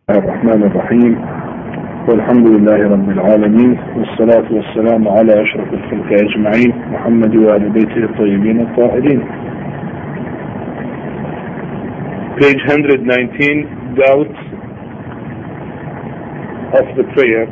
الرحمن الرحيم والحمد لله رب العالمين والصلاة والسلام على أشرف الخلق أجمعين محمد وآل بيته الطيبين الطاهرين. Page 119, doubts of the prayer.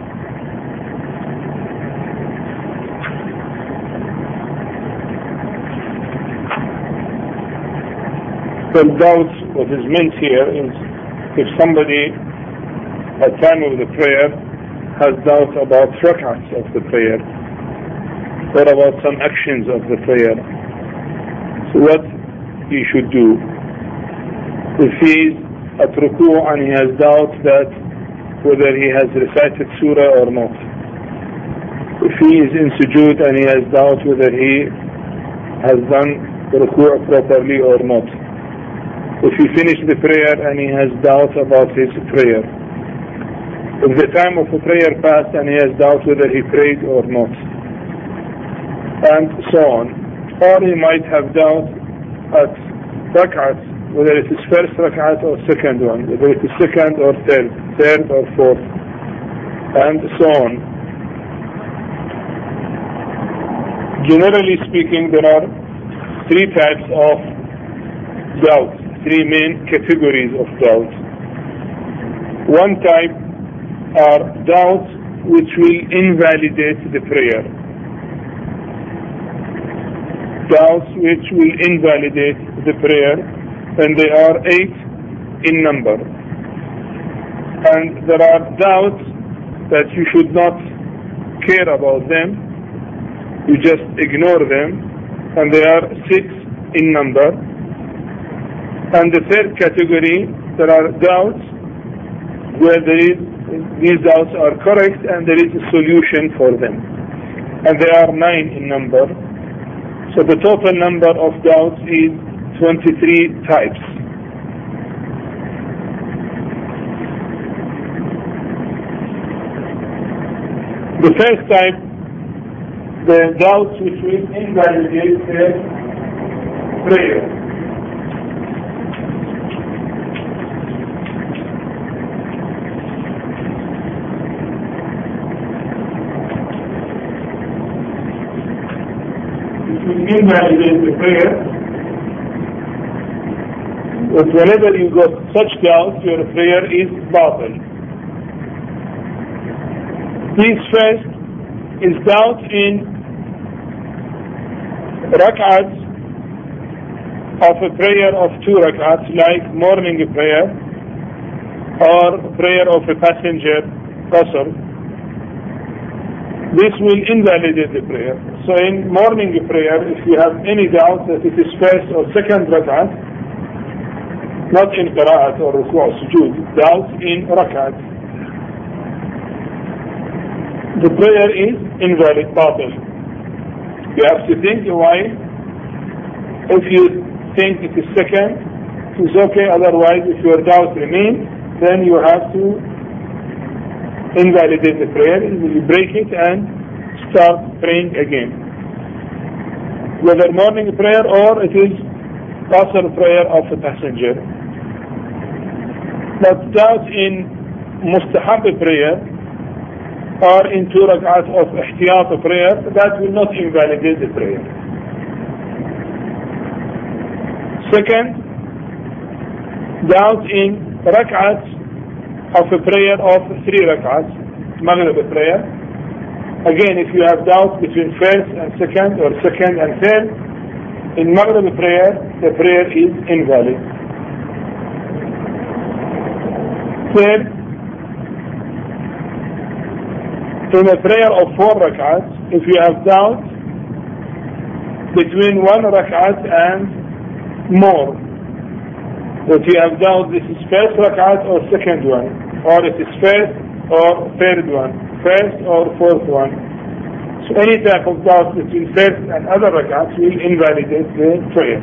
Well, doubts, what is meant here is if somebody at time of the prayer has doubt about rak'ats of the prayer or about some actions of the prayer, so what he should do? If he is at ruku' and he has doubt that whether he has recited surah or not, if he is in sujood and he has doubt whether he has done ruku' properly or not, if he finished the prayer and he has doubt about his prayer, if the time of the prayer passed and he has doubt whether he prayed or not, and so on. Or he might have doubt at rak'at, whether it is first rak'at or second one, whether it is second or third or fourth, and so on. Generally speaking, there are three types of doubt. Three main categories of doubt. One type are doubts which will invalidate the prayer. Doubts which will invalidate the prayer, and they are 8 in number. And there are doubts that you should not care about them, you just ignore them, and they are 6 in number. And the third category, there are doubts where these doubts are correct and there is a solution for them. And they are 9 in number. So the total number of doubts is 23 types. The first type, the doubts which will invalidate the prayer. Invalidate the prayer, but whenever you got such doubts, your prayer is batil. This first is doubt in rak'ats of a prayer of 2 rak'ats, like morning prayer or prayer of a passenger qasr. This will invalidate the prayer. So in morning prayer, if you have any doubt that it is first or second rak'at, not in qira'at or ruku' or sujood, doubt in rak'at, the prayer is invalid, batil. You have to think why. If you think it is second, it is okay. Otherwise, if your doubt remains, then you have to invalidate the prayer. You break it and start praying again. Whether morning prayer or it is qasr prayer of a passenger. But doubt in mustahab prayer or in 2 rak'at of ihtiyat prayer, that will not invalidate the prayer. Second, doubt in rak'at of a prayer of 3 rak'ats, Maghrib prayer. Again, if you have doubt between first and second or second and third, in Maghrib prayer, the prayer is invalid. Third, in a prayer of 4 rak'ats, if you have doubt between 1 rak'at and more, that you have doubt this is first rak'at or second one, or it is first or third one, first or fourth one. So any type of doubt between first and other rak'ats will invalidate the prayer.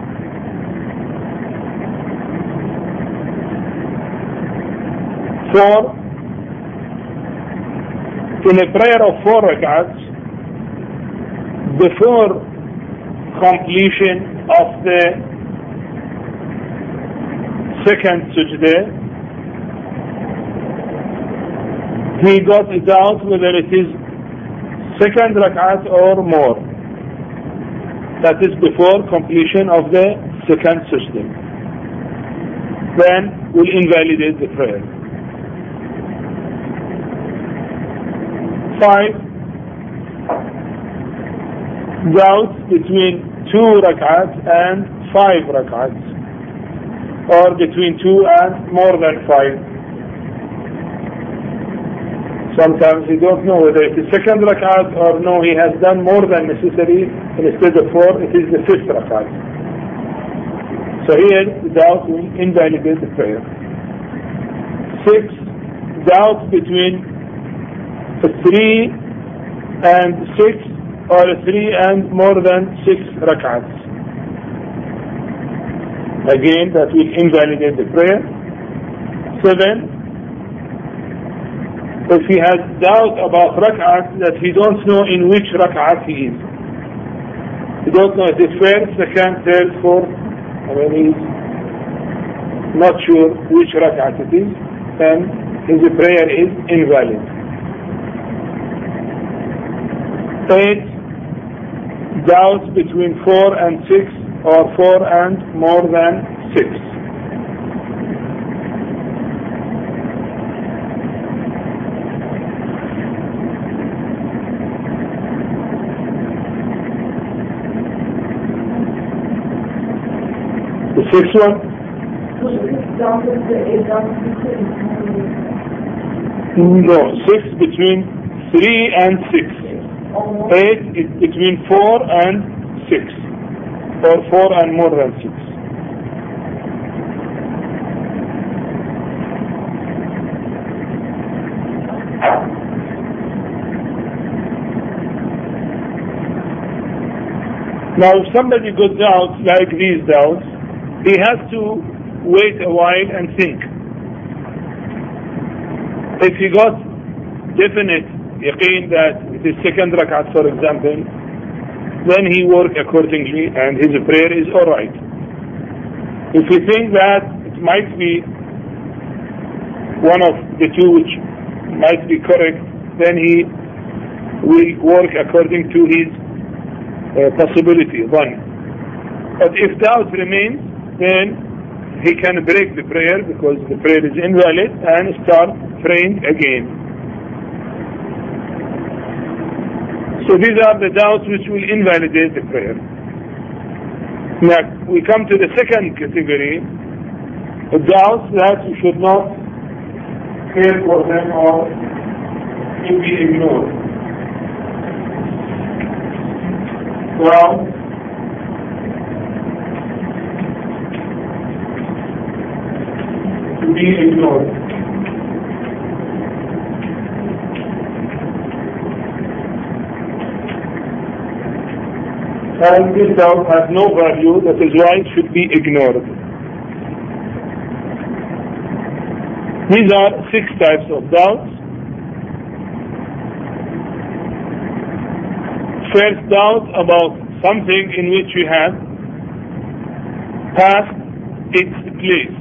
Four, in a prayer of 4 rak'ats, before completion of the second sujudah, he got a doubt whether it is second rak'at or more. That is before completion of the second sujood. Then will invalidate the prayer. 5. Doubt between 2 rak'ats and 5 rak'ats, or between 2 and more than 5. Sometimes he don't know whether it is second rak'at or no, he has done more than necessary, and instead of 4, it is the 5th rak'at. So here, doubt will invalidate the prayer. 6. Doubt between 3 and 6, or 3 and more than 6 rak'ats. Again, that will invalidate the prayer. 7. If he has doubt about rak'at, that he don't know in which rak'at he is. He don't know if it's first, second, third, fourth. He's not sure which rak'at it is, then his prayer is invalid. 8. Doubt between 4 and 6, or 4 and more than 6. The 6th one? No, 6 between 3 and 6. 8 is between 4 and 6, or 4 and more than 6. Now if somebody got doubts like these doubts, he has to wait a while and think. If he got definite yaqeen that it is second rak'at, for example, then he work accordingly and his prayer is alright. If he thinks that it might be one of the two which might be correct, then he will work according to his possibility, one. But if doubt remains, then he can break the prayer because the prayer is invalid and start praying again. So these are the doubts which will invalidate the prayer. Now we come to the second category, the doubts that you should not care for them or should be ignored. Well, to be ignored. And this doubt has no value, that is why it should be ignored. These are 6 types of doubts. First, doubt about something in which you have passed its place.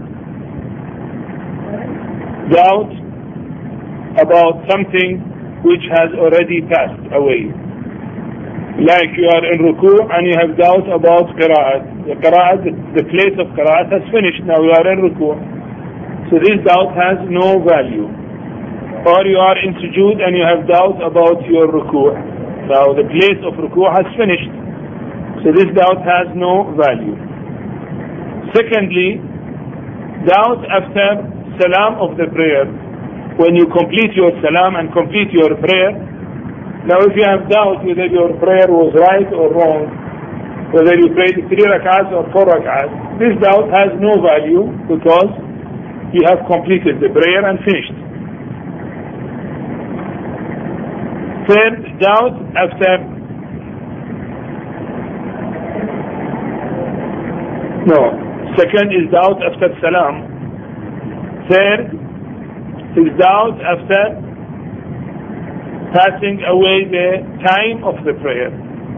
Doubt about something which has already passed away. Like you are in ruku' and you have doubt about qira'at. The place of qira'at has finished, now you are in ruku'. So this doubt has no value. Or you are in sujood and you have doubt about your ruku'. Now the place of ruku' has finished. So this doubt has no value. Secondly, doubt after salam of the prayer. When you complete your salam and complete your prayer, now if you have doubt whether your prayer was right or wrong, whether you prayed 3 rak'ahs or 4 rak'ahs, this doubt has no value because you have completed the prayer and finished. Third, doubt after second is doubt after salam. Third is doubt after passing away the time of the prayer.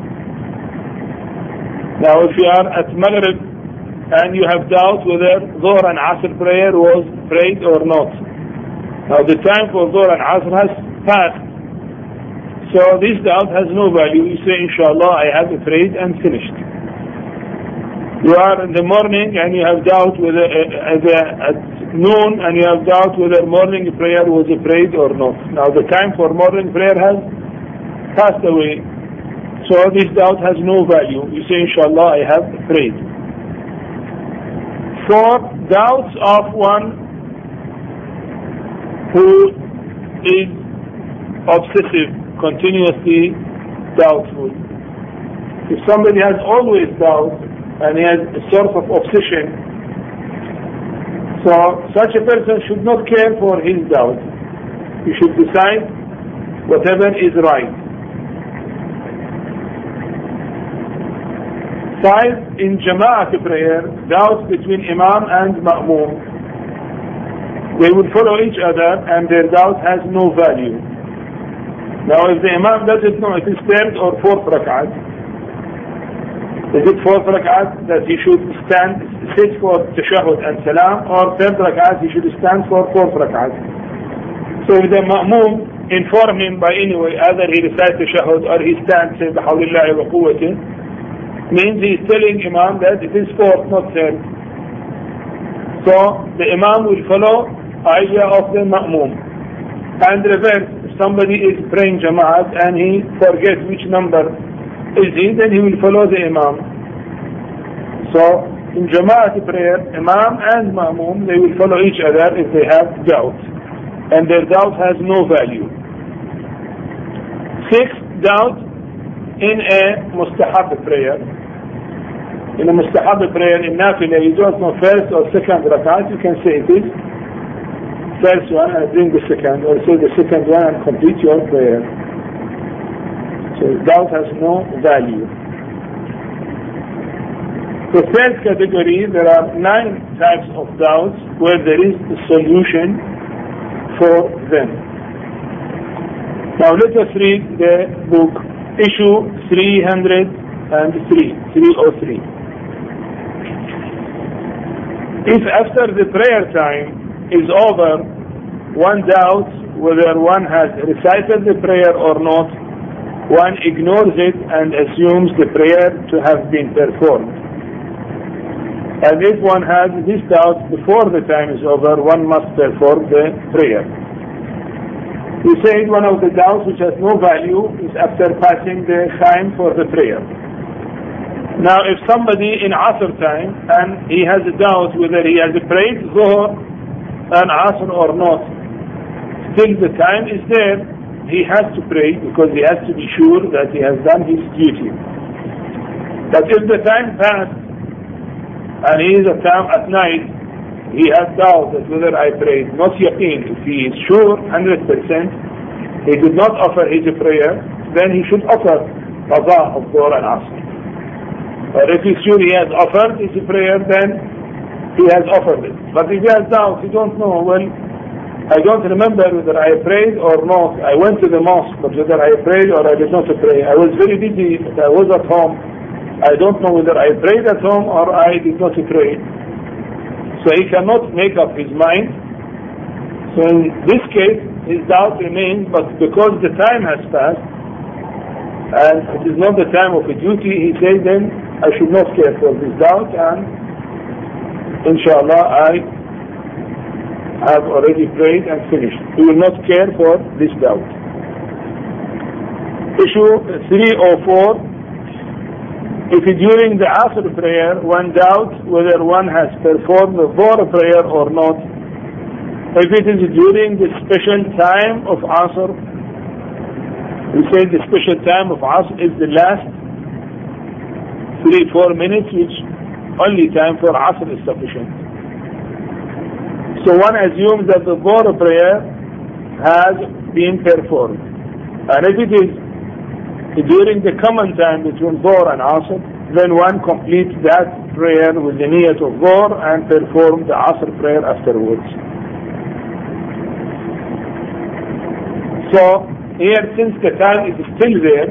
Now if you are at Maghrib and you have doubt whether Dhuhr and Asr prayer was prayed or not, Now the time for Dhuhr and Asr has passed. So this doubt has no value. You say, inshallah, I have prayed and finished. You are in the morning and you have doubt whether at noon and you have doubt whether morning prayer was prayed or not. Now the time for morning prayer has passed away. So this doubt has no value. You say, inshallah, I have prayed. For doubts of one who is obsessive, continuously doubtful. If somebody has always doubt and he has a sort of obsession, so such a person should not care for his doubt. He should decide whatever is right. 5, in Jama'at prayer, doubts between Imam and Ma'mum. They will follow each other and their doubt has no value. Now if the Imam doesn't know it is 3rd or 4th rak'at, is it 4th rak'at that he should sit for tashahhud and salam, or 3rd rak'at he should stand for 4th rak'at? So if the Ma'mum inform him by any way, either he recites tashahhud or he stands, say, bihawlillahi wa quwwatih, means he is telling Imam that it is 4th, not 3rd. So the Imam will follow idea of the Ma'mum. And reverse, if somebody is praying Jama'at and he forgets which number is he, then he will follow the Imam. So in Jama'at prayer, Imam and Ma'mum, they will follow each other if they have doubt. And their doubt has no value. 6, doubt in a mustahab prayer. In a mustahab prayer, in Nafila, you don't know 1st or 2nd rakat, you can say it is 1st one and bring the 2nd, or say the 2nd one and complete your prayer. So doubt has no value. The 3rd category, there are 9 types of doubts where there is a solution for them. Now let us read the book, issue 303. If after the prayer time is over, one doubts whether one has recited the prayer or not, one ignores it and assumes the prayer to have been performed. And if one has this doubt before the time is over, one must perform the prayer. We said one of the doubts which has no value is after passing the time for the prayer. Now if somebody in Asr time and he has a doubt whether he has prayed Dhuhr and Asr or not, still the time is there, he has to pray because he has to be sure that he has done his duty. But if the time passed and he is at night, he has doubt that whether I prayed, not yaqeen. If he is sure 100% he did not offer his prayer, then he should offer qada of Dhuhr and Asr. But if he's sure he has offered his prayer, then he has offered it. But if he has doubt, he don't know, well, I don't remember whether I prayed or not. I went to the mosque, but whether I prayed or I did not pray. I was very busy, but I was at home. I don't know whether I prayed at home or I did not pray. So he cannot make up his mind. So in this case, his doubt remains, but because the time has passed, and it is not the time of a duty, he says then, I should not care for this doubt, and inshallah I have already prayed and finished. He will not care for this doubt. Issue 304. If during the Asr prayer one doubts whether one has performed the Dhuhr prayer or not, if it is during the special time of Asr, we say the special time of Asr is the last 3-4 minutes, which only time for Asr is sufficient. So one assumes that the Dhuhr prayer has been performed. And if it is during the common time between Dhuhr and Asr, then one completes that prayer with the niyat of Dhuhr and perform the Asr prayer afterwards. So here, since the time is still there,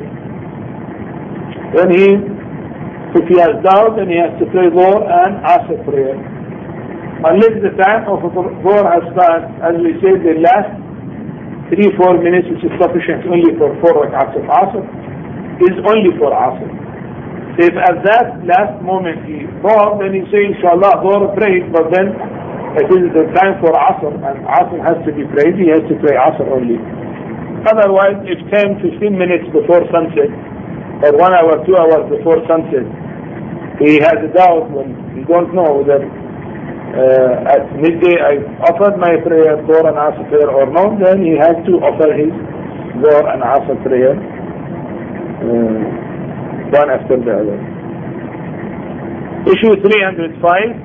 then if he has doubt, then he has to pray Dhuhr and Asr prayer. unless the time of Dhuhr has passed. As we said, the last 3-4 minutes, which is sufficient only for 4 rak'ats of Asr, is only for Asr. If at that last moment he thought, then he say, inshallah, Dhuhr prayed, but then it is the time for Asr, and Asr has to be prayed, he has to pray Asr only. Otherwise, if 10-15 minutes before sunset, or 1 hour, 2 hours before sunset, he has a doubt when he don't know whether at midday I offered my prayer, Dhuhr and Asr prayer or not, then he has to offer his Dhuhr and Asr prayer one after the other. Issue 305.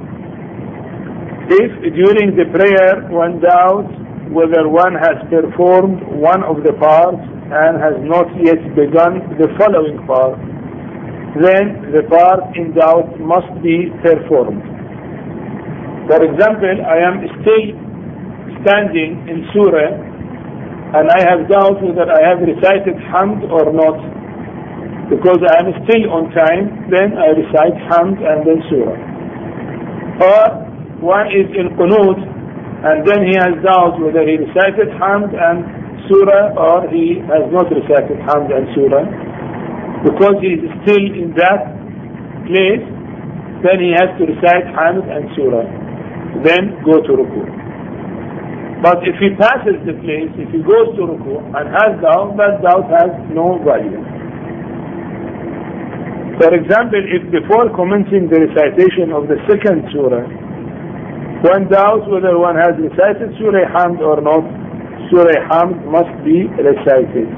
If during the prayer one doubts whether one has performed one of the parts and has not yet begun the following part, then the part in doubt must be performed. For example, I am still standing in Surah and I have doubt whether I have recited Hamd or not. Because I am still on time, then I recite Hamd and then Surah. Or one is in Qunut and then he has doubt whether he recited Hamd and Surah or he has not recited Hamd and Surah. Because he is still in that place, then he has to recite Hamd and Surah. Then go to Ruku. But if he passes the place, if he goes to Ruku and has doubt, that doubt has no value. For example, if before commencing the recitation of the second Surah, one doubts whether one has recited Surah Hamd or not, Surah Hamd must be recited.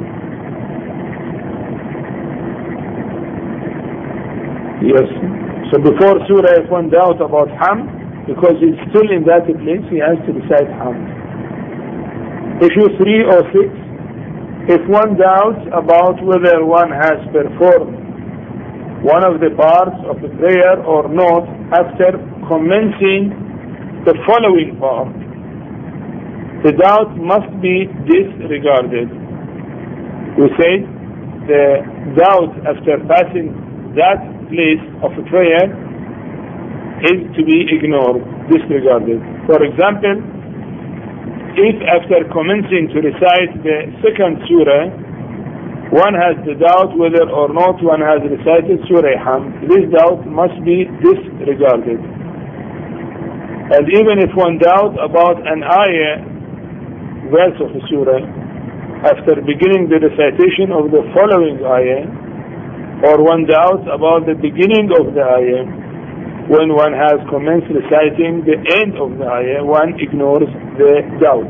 Yes. So before Surah, if one doubts about Hamd, because he's still in that place, he has to recite Hamd. Issue 306. If one doubts about whether one has performed one of the parts of the prayer or not after commencing the following part, the doubt must be disregarded. We say the doubt after passing that place of a prayer is to be ignored, disregarded. For example, if after commencing to recite the second surah, one has the doubt whether or not one has recited Surah Hamd, this doubt must be disregarded. And even if one doubts about an ayah, verse of the surah, after beginning the recitation of the following ayah, or one doubts about the beginning of the ayah, when one has commenced reciting the end of the ayah, one ignores the doubt.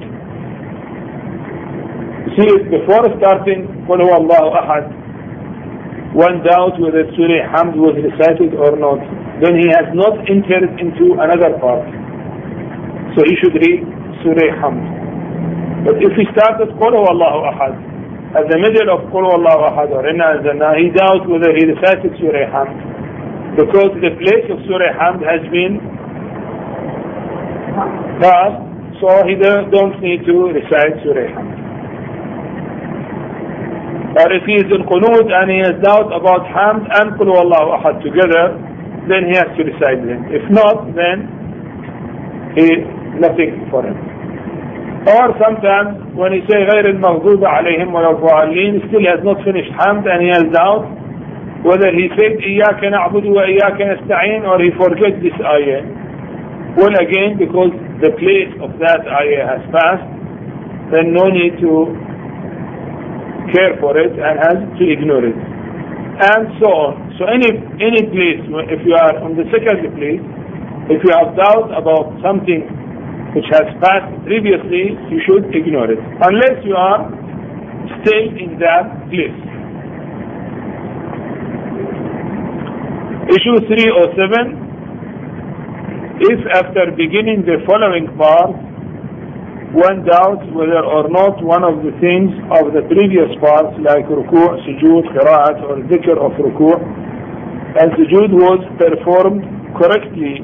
See, before starting Qul Huwallahu Ahad, one doubts whether Surah Hamd was recited or not, then he has not entered into another part. So he should read Surah Hamd. But if he started Qul Huwallahu Ahad, at the middle of Qul Huwallahu Ahad or Inna Anzalna, he doubts whether he recited Surah Hamd, because the place of Surah Hamd has been passed, so he don't need to recite Surah Hamd. Or if he is in Qunut and he has doubt about Hamd and Qul Huwallahu Ahad together, then he has to recite them. If not, then nothing for him. Or sometimes when he say غير المغضوب عليهم ولا الضالين, still has not finished Hamd and he has doubt whether he said إياك نعبد وإياك نستعين or he forget this ayah. Well, again, because the place of that ayah has passed, then no need to care for it and has to ignore it. And so on. So any place, if you are on the second place, if you have doubt about something which has passed previously, you should ignore it, unless you are still in that place. Issue 307. If after beginning the following part, one doubts whether or not one of the things of the previous parts, like ruku', sujood, qira'at, or dhikr of ruku' and sujood, was performed correctly,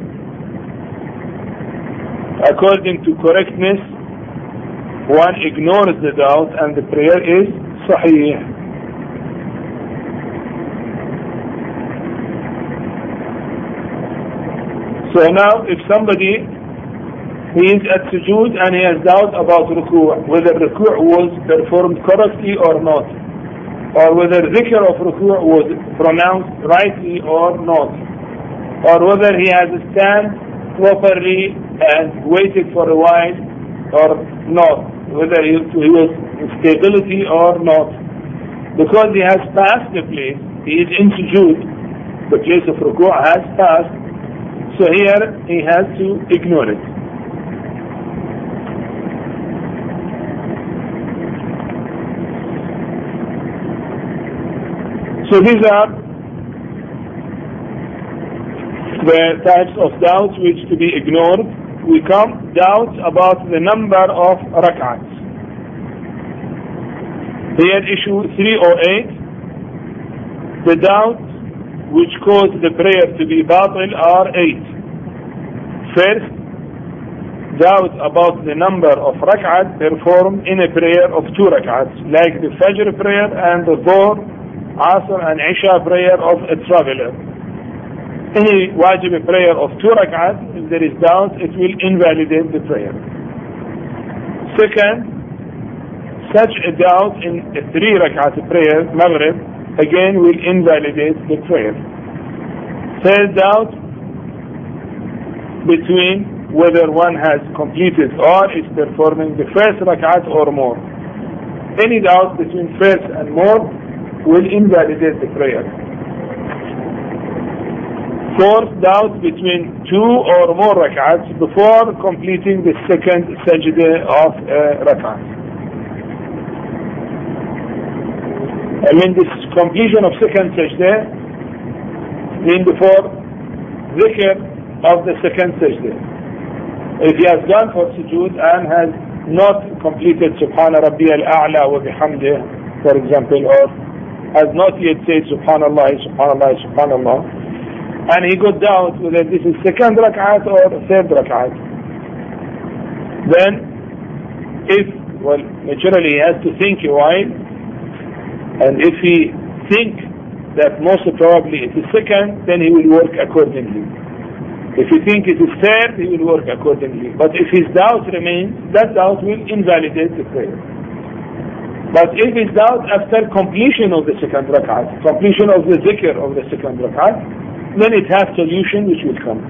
according to correctness, one ignores the doubt and the prayer is sahih. So now if somebody, he is at sujood and he has doubt about ruku', whether ruku' was performed correctly or not, or whether dhikr of ruku' was pronounced rightly or not, or whether he has stand properly and waited for a while or not, whether he was in stability or not. Because he has passed the place, he is in sujood, the place of ruku' has passed, so here he has to ignore it. So these are the types of doubts which to be ignored. We come doubts about the number of rak'ats. Here issue 308, the doubts which cause the prayer to be batil are 8. First, doubt about the number of rak'ats performed in a prayer of 2 rak'ats, like the Fajr prayer and the Dhuhr, Asr and Isha prayer of a traveler. Any wajib prayer of 2 rak'at, if there is doubt, it will invalidate the prayer. Second, such a doubt in a 3 rak'at prayer, Maghrib, again will invalidate the prayer. Third doubt between whether one has completed or is performing the first rak'at or more. Any doubt between first and more will invalidate the prayer. Fourth, doubt between 2 or more rak'ats before completing the second sajdah of rak'at. This completion of second sajdah means before dhikr of the second sajdah. If he has gone for sujood and has not completed Subhana Rabbi al-A'la wa bihamdih, for example, or has not yet said Subhanallah, Subhanallah, Subhanallah, and he got doubt whether this is second rak'at or third rak'at, then naturally he has to think a while, and if he thinks that most probably it is second, then he will work accordingly. If he thinks it is third, he will work accordingly. But if his doubt remains, that doubt will invalidate the prayer. But if his doubt after completion of the second rak'at, completion of the dhikr of the second rak'at, then it has solution which will come.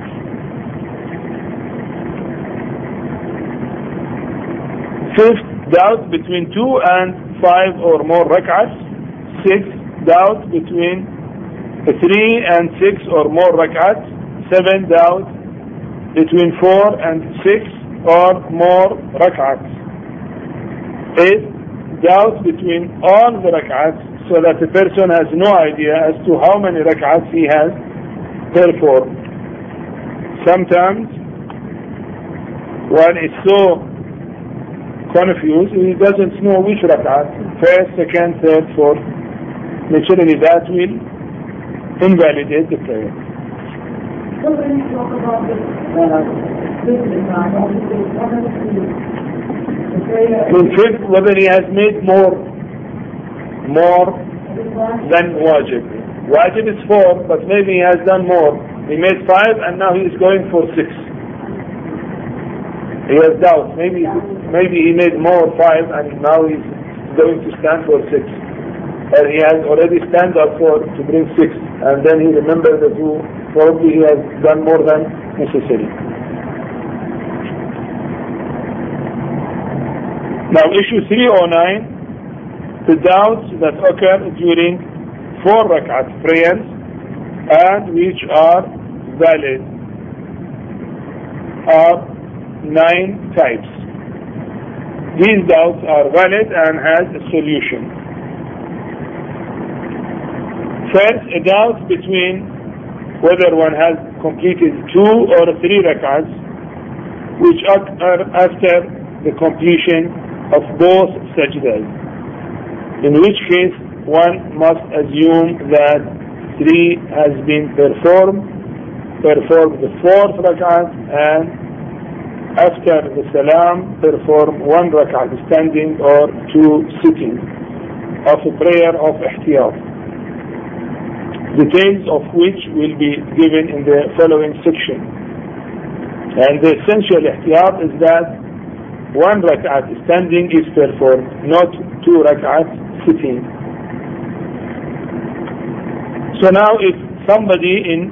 Fifth, doubt between 2 and 5 or more rak'ats. Sixth, doubt between 3 and 6 or more rak'ats. 7, doubt between 4 and 6 or more rak'ats. 8, doubt between all the rak'ats, so that the person has no idea as to how many rak'ats he has performed. Sometimes one is so confused, he doesn't know which rak'at, first, second, third, fourth. Naturally that will invalidate the prayer. So when you talk about the fifth, whether he has made more than wajib. Wajib is 4, but maybe he has done more. He made 5 and now he is going for 6. He has doubt. Maybe he made more 5 and now he is going to stand for 6. Or he has already stand up to bring 6, and then he remembers that probably he has done more than necessary. Now issue 309, the doubts that occur during 4 rak'at prayers and which are valid are 9 types. These doubts are valid and has a solution. First, a doubt between whether one has completed 2 or 3 rak'ats which occur after the completion of both sajdas, in which case one must assume that 3 has been performed the 4th rak'at, and after the salam perform 1 rak'at standing or 2 sitting of a prayer of ihtiyat, details of which will be given in the following section. And the essential ihtiyat is that 1 rak'at standing is performed, not 2 rak'at sitting. So now if somebody in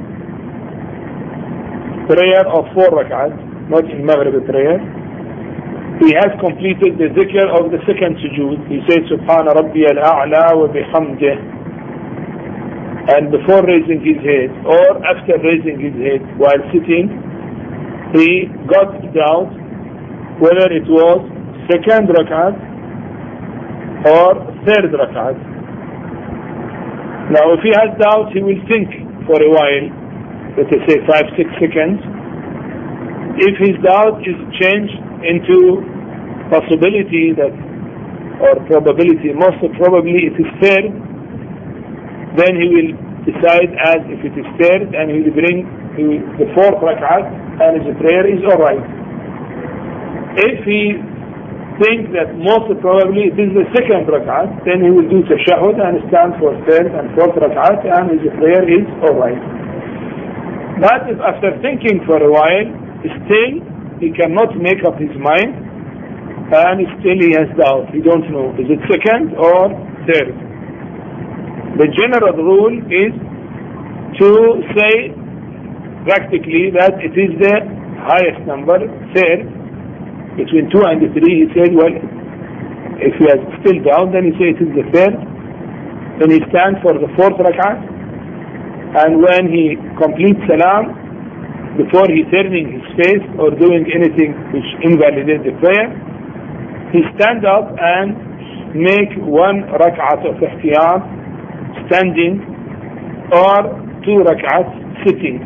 prayer of 4 rak'at, not in Maghrib prayer, he has completed the dhikr of the second sujood. He says Subhana Rabbi al-A'la wa bihamdih, and before raising his head or after raising his head while sitting, he got doubt whether it was second rak'at or third rak'at. Now if he has doubt, he will think for a while, let us say 5-6 seconds. If his doubt is changed into possibility that, or probability, most probably it is third, then he will decide as if it is third, and he will bring the 4th rak'at, and his prayer is alright. If he thinks that most probably it is the second rak'at, then he will do tashahhud and stand for 3rd and 4th rak'at, and his prayer is alright. But if after thinking for a while, still he cannot make up his mind, and still he has doubt, he don't know, is it second or third? The general rule is to say practically that it is the highest number, third. Between 2 and 3, he said, well, if he has still doubt, then he says it is the third. Then he stands for the 4th rak'at, and when he completes salam, before he turning his face or doing anything which invalidates the prayer, he stand up and make 1 rak'at of ihtiyat standing or 2 rak'at sitting.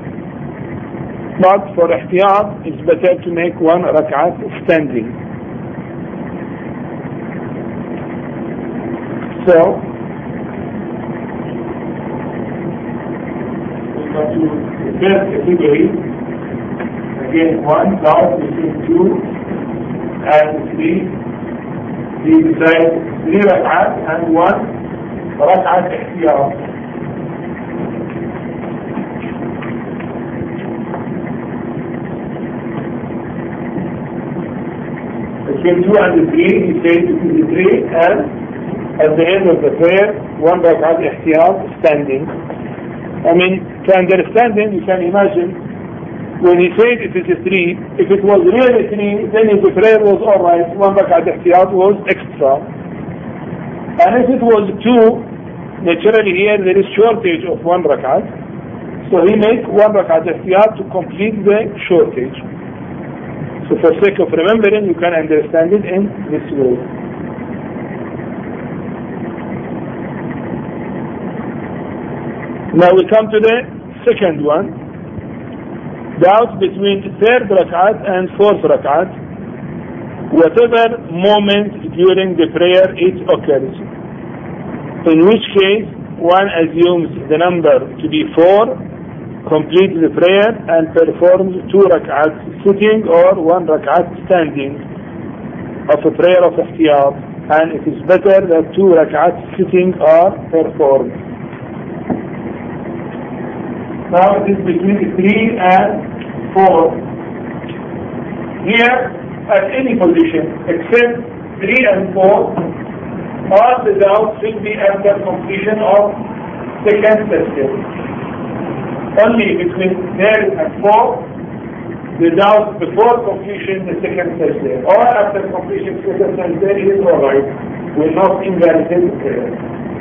But for ihtiyat, it's better to make 1 rak'at standing. So, we come to the first category. Again, 1 doubt between 2 and 3. He decides 3 rak'at and 1 rak'at ihtiyat. Between 2 and 3, he says it is 3, and at the end of the prayer, 1 rak'at ihtiyat standing. I mean, to understand him, you can imagine, when he said it is 3, if it was really 3, then if the prayer was alright, 1 rak'at ihtiyat was extra. And if it was 2, naturally here there is shortage of 1 rak'at, so he makes 1 rak'at ihtiyat to complete the shortage. So for sake of remembering, you can understand it in this way. Now we come to the second one. Doubt between 3rd rak'at and 4th rak'at, whatever moment during the prayer it occurs. In which case, one assumes the number to be 4, completes the prayer and performs 2 rak'at sitting or 1 rak'at standing of a prayer of ihtiyat, and it is better that 2 rak'at sitting are performed. Now it is between 3 and 4. Here, at any position except 3 and 4, all the doubts should be after completion of second session. Only between 3rd and 4th, the doubt before completion the second session, or after completion second session is alright, will not invalidate the prayer.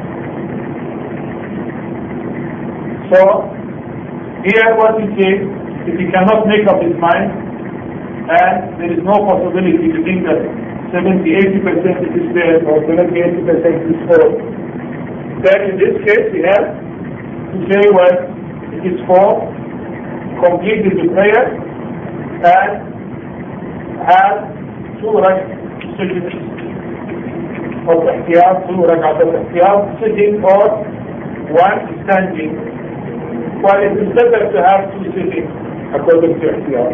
So, here what he says, if he cannot make up his mind, and there is no possibility to think that 70-80% it is there, or 70-80% is false, then in this case he has to say, well, it is 4, completed the prayer, and have 2 rak'at of ihtiyat, 2 rak'at of ihtiyat, sitting or 1 standing. While it is better to have 2 sitting, according to ihtiyat.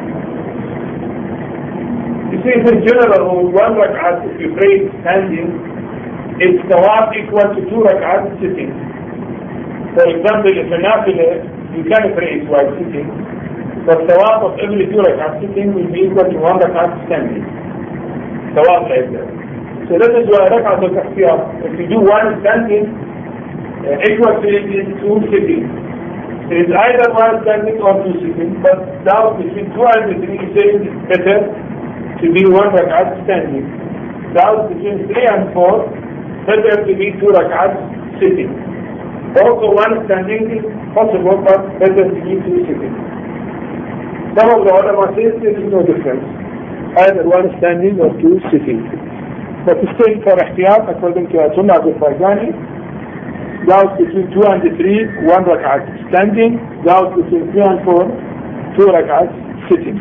You see, in general rule, 1 rak'at, if you pray standing, its thawab equal to 2 rak'at sitting. For example, if a nafila, you can pray it while sitting, the thawab of every 2 rak'at sitting will be equal to 1 rak'at standing. Thawab like that. So that is why rak'at al-ikhtiyar, if you do 1 standing, equal to it is 2 sitting. It is either 1 standing or 2 sitting, but doubt between 2 and 3 is saying it's better to be 1 rak'at standing. Doubt between 3 and 4, better to be 2 rak'at sitting. Also 1 standing is possible, but better to be 2 sitting. Some of the ulama say there is no difference, either 1 standing or 2 sitting. But still for ihtiyat, according to Sunnah al-Fajani, doubt between 2 and 3, 1 rak'at standing, doubt between 3 and 4, 2 rak'at sitting.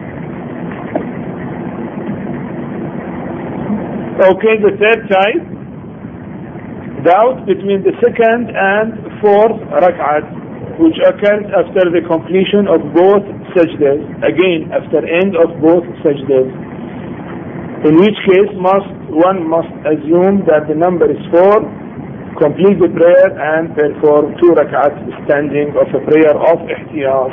Okay, the third type, doubt between the 2nd and 4th rak'at, which occurs after the completion of both sajdas, again after end of both sajdas. In which case one must assume that the number is 4, complete the prayer and perform 2 rak'at standing of a prayer of ihtiyat.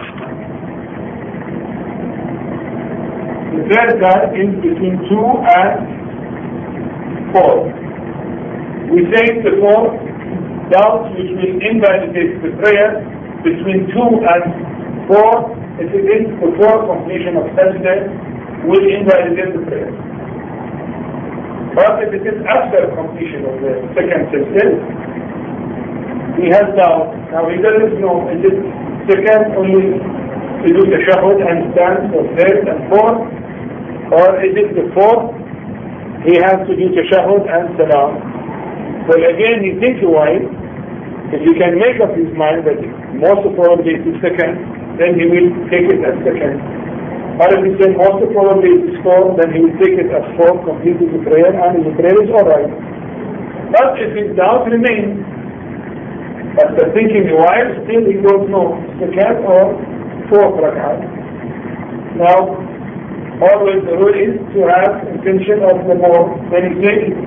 The third type is between 2 and 4. We say the 4 doubts which will invalidate the prayer between 2 and 4, if it is before completion of sajda, will invalidate the prayer. But if it is after completion of the 2nd sajda, he has doubt. Now he doesn't know, is it 2nd only to do the tashahhud and stand for 3rd and 4th, or is it the 4th he has to do tashahhud and salam? Well, again, he thinks a while. If he can make up his mind that most probably it is 2nd, then he will take it as 2nd. Or if he says most probably it is 4, then he will take it as 4, completing the prayer, and the prayer is alright. But if his doubt remains, after thinking a while, still he goes no, 2nd or 4th rak'at. Now, always the rule is to have intention of the more. When he says it,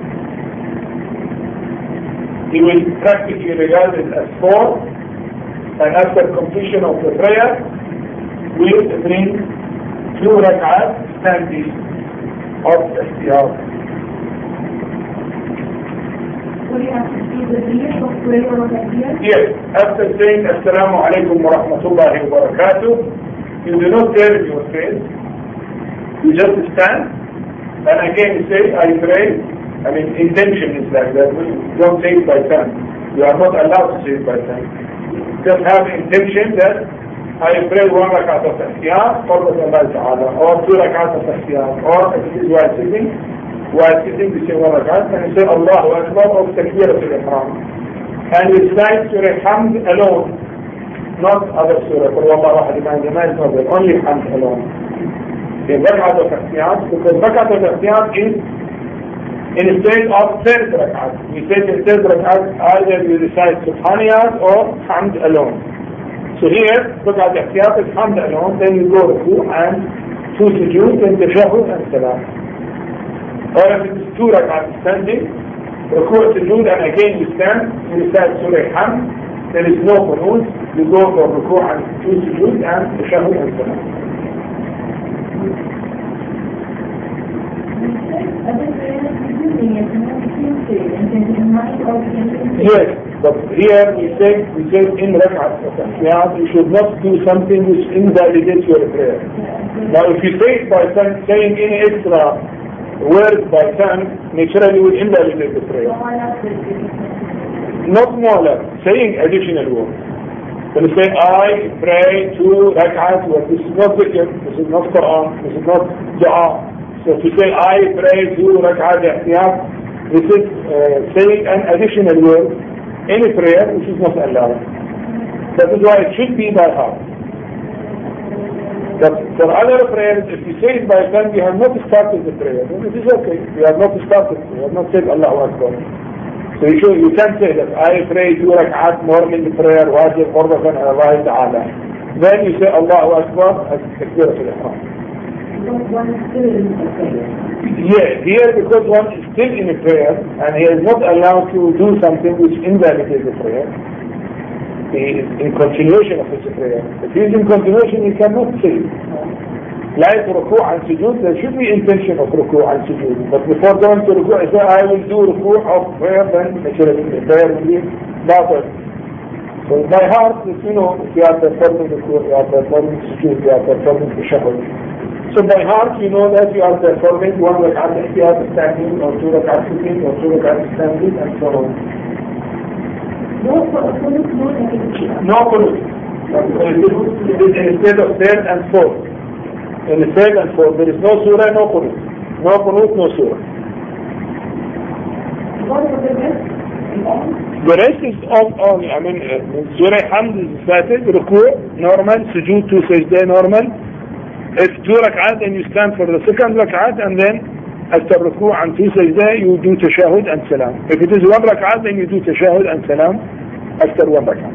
he will practically regard it as 4, and after completion of the prayer, will bring 2 rak'at standing of ihtiyat. So you have to see the niyyah of prayer or ihtiyat? Yes, after saying Assalamu alaikum wa rahmatullahi wa barakatuh, you do not turn your face, you just stand, and again you say, I pray. I mean, intention is like that. Don't say it by tongue. You are not allowed to say it by tongue. Just have intention that I pray 1 rak'at of ihtiyat, qurbat Allah Ta'ala, or 2 rak'at of ihtiyat, or if it is while sitting, you say 1 rak'at, and you say Allahu Akbar of takbirat al-ihram. And you recite Surah Hamd alone, not other surah, for Allah Ahad Iman Jamal, not that, only Hamd alone. The rak'at of ihtiyat, because rak'at of ihtiyat is instead of 3rd rak'at. We say in 3rd rak'at, either you recite Subhaniyat or Hamd alone. So here, rak'at ihtiyat is Hamd alone, then you go ruku and 2 sujood, then tashahhud and salam. Or if it is 2 rak'at standing, ruku, sujood, and again you stand, you recite Surah Hamd, there is no qunut, you go for ruku and 2 sujood and tashahhud and salam. Yes, but here we say in rak'at of ihtiyat, you should not do something which invalidates your prayer. Now if you say it by saying any extra word by tongue, naturally will invalidate the prayer. Not mu'ala, saying additional words. When you say, I pray 2 rak'at, well, this is not dhikr, this is not Quran, this is not dua. So if you say, I pray 2 rak'at ihtiyat, this is saying an additional word, any prayer which is not allowed. That is why it should be by heart. But for other prayers, if you say it by tongue, you have not started the prayer. Then it is okay. You have not started, you have not said Allahu Akbar. So you can say that I pray 2 rak'at morning prayer, wajib qurbatan ala Allah Ta'ala. Then you say Allahu Akbar as takbirat al-ihram. Yeah, here because one is still in a prayer and he is not allowed to do something which invalidates the prayer. he is in continuation of his prayer. If he is in continuation, he cannot say. Like ruku' and sujood, there should be intention of ruku' and sujood. But before going to ruku', he said, I will do ruku' of prayer, then naturally the prayer will be battered. So by heart, if you know, if you are performing ruku', you are performing sujood, you are performing tashahhud. So by heart, you know that you are performing 1 rak'at ihtiyat standing, or 2 rak'at sitting, or 2 rak'at standing, and so on. No qunut. It is instead of third and fourth. In the third and fourth, there is no surah, no qunut. No qunut, no surah. The rest is all, I mean, Surah Hamd is started, ruku', normal, sujood to sajdah, normal. If 2 rak'at, then you stand for the second rak'at, and then after ruku' and 2 sajdah, you do tashahhud and salam. If it is 1 rak'at, then you do tashahhud and salam after 1 rak'at.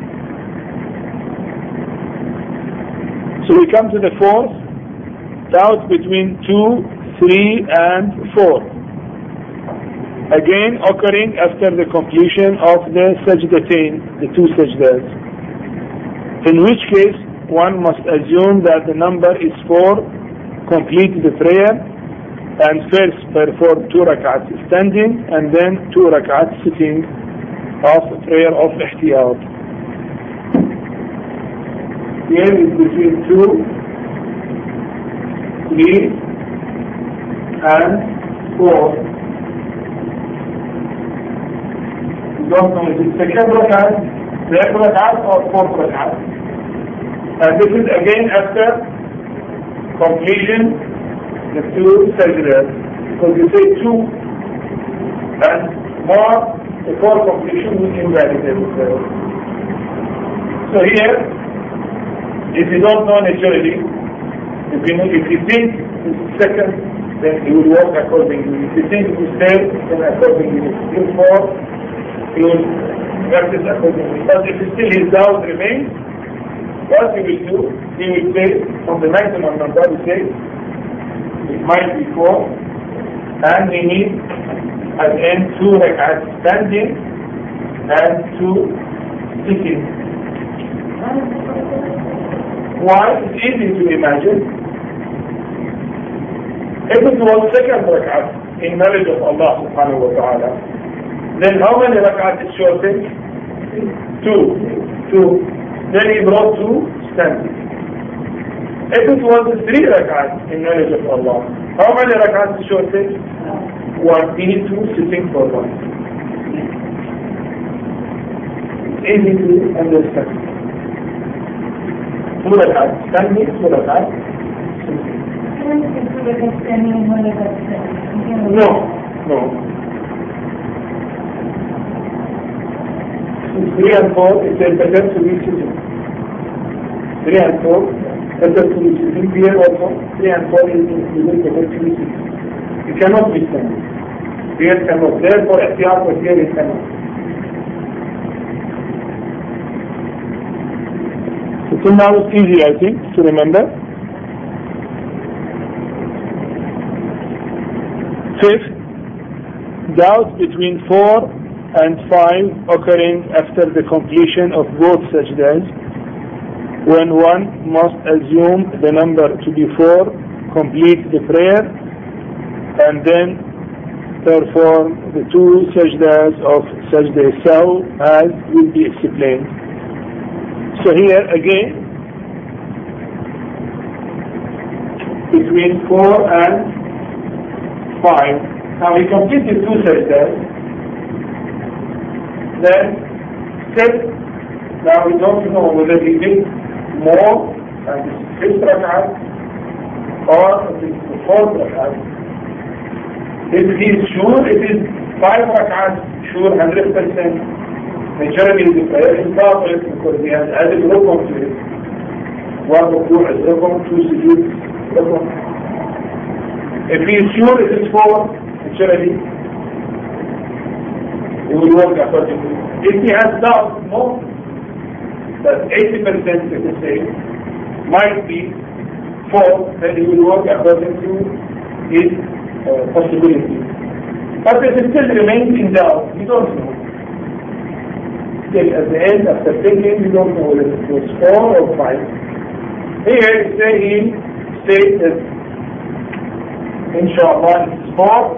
So we come to the fourth, doubt between 2, 3, and 4. Again occurring after the completion of the sajdatain, the 2 sajdas. In which case, one must assume that the number is 4, complete the prayer, and first perform 2 rak'ats standing, and then 2 rak'ats sitting of prayer of ihtiyat. Here is between 2, 3, and 4. You don't know, is it second rak'at, third rak'at, or 4th rak'at? And this is again after completion the 2 sajdas. Because you say 2 and more before completion will invalidate the prayer. So here, if you don't know naturally, if you think it's second, then you will work accordingly. If you think it's third, then accordingly. If you fourth, you will practice accordingly. But if still his doubt remains, what he will do, he will say, from the maximum number, he says, it might be 4, and he needs at the end 2 rak'ats standing and 2 sitting. Why? It's easy to imagine. If it was second rak'at in knowledge of Allah subhanahu wa ta'ala, then how many rak'ats it shortened? 2. Then he brought 2 standing. If it was 3 rak'at in knowledge of Allah, how many rak'at it shortened? 1. He needs 2 sitting for 1. It's easy to understand. 2 rak'at standing, 2 rak'at sitting. No. 3 and 4, it is better to be sitting. 3 and 4, better to be sitting. Here also, 3 and 4 is better to be sitting. It cannot be standing. Here cannot. Therefore, ihtiyat, but here it cannot. So now it's easy, I think, to remember. 5th, doubt between 4 and 5 occurring after the completion of both sajdas, when one must assume the number to be 4, complete the prayer, and then perform the 2 sajdas of sajda saw as will be explained. So here again, between 4 and 5, now we completed 2 sajdas. Then still, now we don't know whether he did more and this 5th rak'at or this 4th rak'at. If he is sure it is 5 rak'at, sure 100%, majority of the prayer is perfect because he has added rukun to it. 1 ruku' is rukun, 2 sujood is rukun. If he is sure it is 4, majority, he will work accordingly. If he has doubt, no, that 80% let us say might be 4, then he will work according to his possibility. But if it still remains in doubt, we don't know. Still at the end, after thinking, we don't know whether it was 4 or 5. Here, he says that, inshallah, it's 4.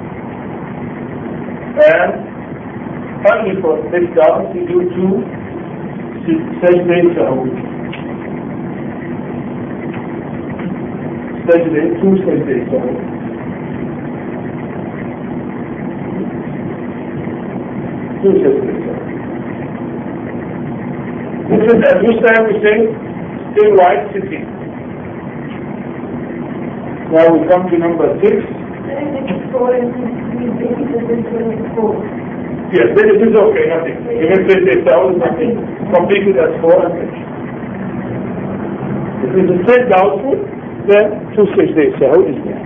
And only for this down, we do 2 sajdays sahwi. Two sajdays sahwi. This is at which time we say still white sitting. Now we come to number 6. Yes, then it is okay, nothing. Even if it is nothing. Completed as 4 and 6. If it is said doubtful, then 2 sajdays sahwi is there.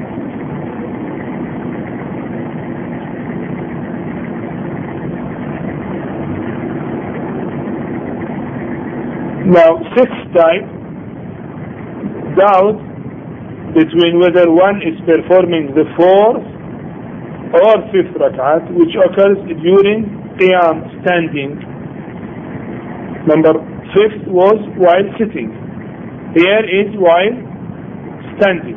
Now, 6th type, doubt between whether one is performing the 4th or 5th rak'at, which occurs during qiyam, standing. Number 5th was while sitting. Here is while standing.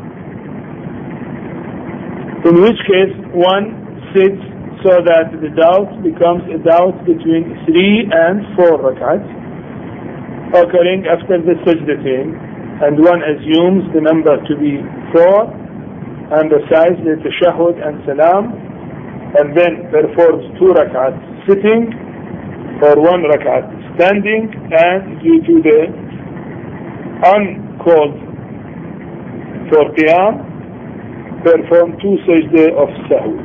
In which case, one sits so that the doubt becomes a doubt between 3 and 4 rak'ats, occurring after the sajdatain, and one assumes the number to be 4 and recites the tashahhud and salam, and then performs 2 rak'ats sitting or 1 rak'at standing, and due to the uncalled for qiyam, perform 2 sajdah of sahwi.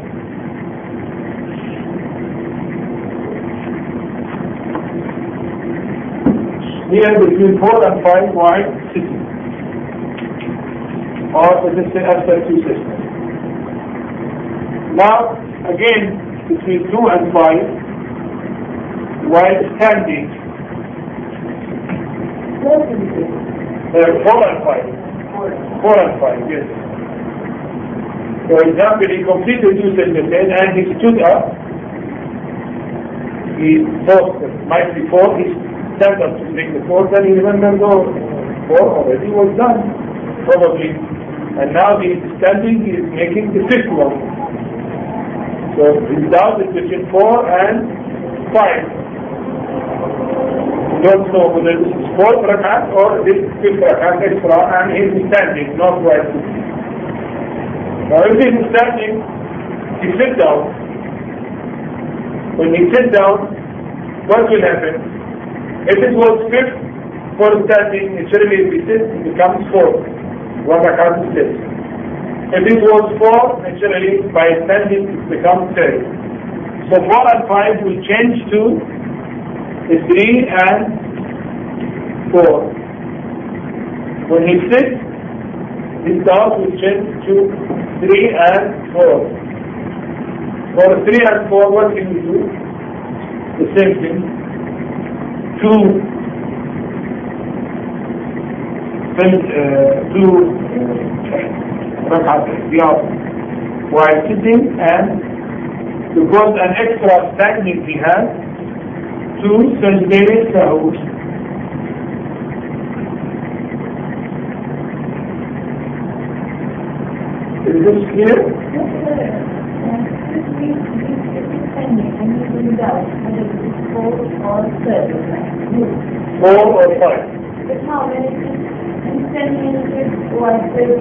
Here between 4 and 5 while sitting. Or let us say after 2 sajdas. Now again between 2 and 5 while standing. 4 and 5. 4 and 5, yes. For example, he completed 2 sajdas and he stood up. He thought that might be 4. He stand up to make the 4th, and he remembered, 4 already was done, probably. And now he is standing, he is making the 5th one. So his doubt is between 4 and 5. We don't know whether this is 4th rakat or this 5th rakat extra, and he is standing, not while sitting. Now if he is standing, he sits down. When he sits down, what will happen? If it was 5th for standing, naturally if he sits, it becomes 4th. 1 rakat is 6. If it was 4, naturally by standing it becomes 3rd. So 4 and 5 will change to 3 and 4. When he sits, his doubt will change to 3 and 4. For 3 and 4, what can we do? The same thing. 2 rakat while sitting, and because an extra standing he has, 2 sajdays sahwi. Is this clear? Four or 5. But how many standing or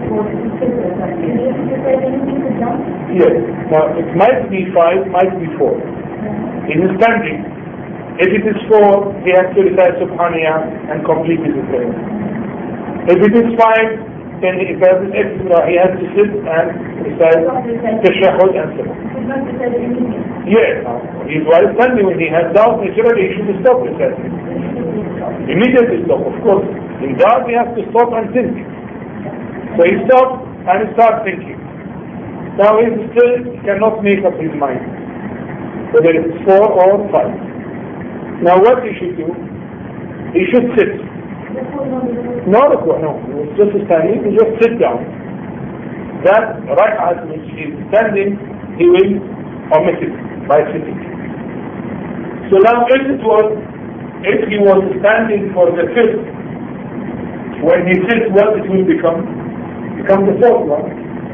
yes. Now it might be 5, might be 4. In standing, if it is 4, he has to recite Subhanallah and complete his prayer. If it is 5, then if there is extra, he has to sit and recite Tashahhud and salam. Yes. He's while standing, when he has doubt, naturally he should stop reciting. Immediately stop, of course. In doubt, he has to stop and think. So he stops and starts thinking. Now he still cannot make up his mind whether it is 4 or 5. Now what he should do? He should sit. No, it's just standing, he just sit down. That rak'at which he is standing, he will omit it by sitting. So now if he was standing for the fifth, when he sits, what it will become the fourth one.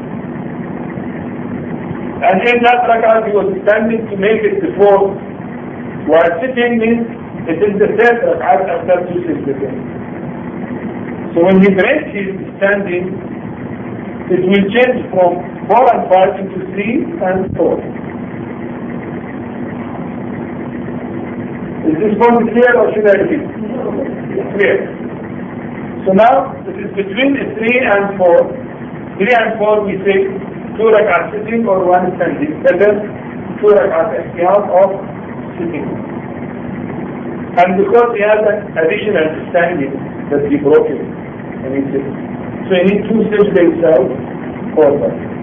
And in that rak'ah he was standing to make it the fourth, while sitting means it is the third rak'ah after two sajdas. So when he breaks his standing, it will change from 4 and 5 into 3 and 4. Is this point clear or should I repeat? Clear. So now it is between 3 and 4. 3 and 4 we say 2 rak'at sitting or 1 standing. Better 2 rak'at ihtiyat of sitting. And because he has an additional standing that he broke it, and he said, so he needs 2 sajda itself for that.